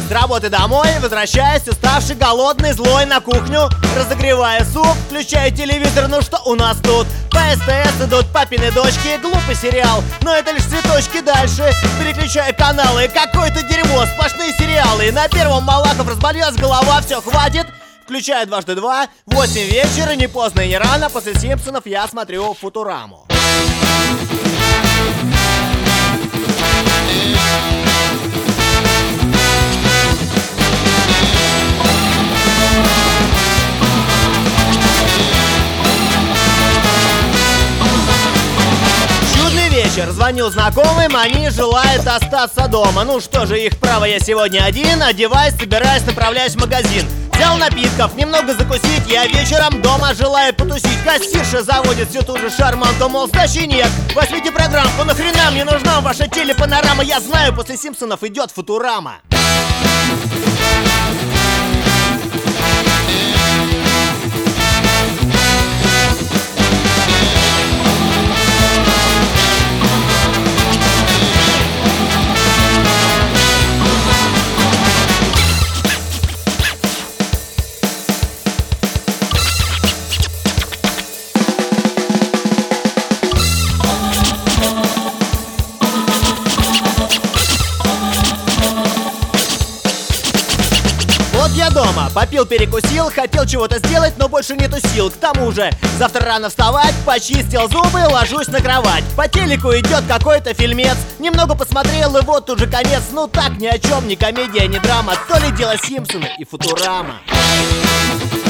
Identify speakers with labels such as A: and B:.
A: С работы домой, возвращаюсь, уставший, голодный, злой, на кухню. Разогревая суп, включаю телевизор, ну что у нас тут? По СТС идут папины дочки, глупый сериал, но это лишь цветочки. Дальше переключаю каналы, какое-то дерьмо, сплошные сериалы. На первом Малахов, разболелась голова, все, хватит. Включаю дважды два, 8 вечера, не поздно и не рано. После Симпсонов я смотрю Футураму. Звонил знакомым, они желают остаться дома. Ну что же, их право, я сегодня один. Одеваюсь, собираюсь, направляюсь в магазин. Взял напитков, немного закусить. Я вечером дома желаю потусить. Кассирша заводит всю ту же шарманку, мол, сдачи нет. Возьмите программку, нахрена мне нужна ваша телепанорама? Я знаю, после Симпсонов идет Футурама. Я дома, попил, перекусил, хотел чего-то сделать, но больше нету сил. К тому же, завтра рано вставать, почистил зубы, ложусь на кровать. По телеку идет какой-то фильмец, немного посмотрел и вот уже конец. Ну так ни о чем, ни комедия, ни драма, то ли дело Симпсоны и Футурама.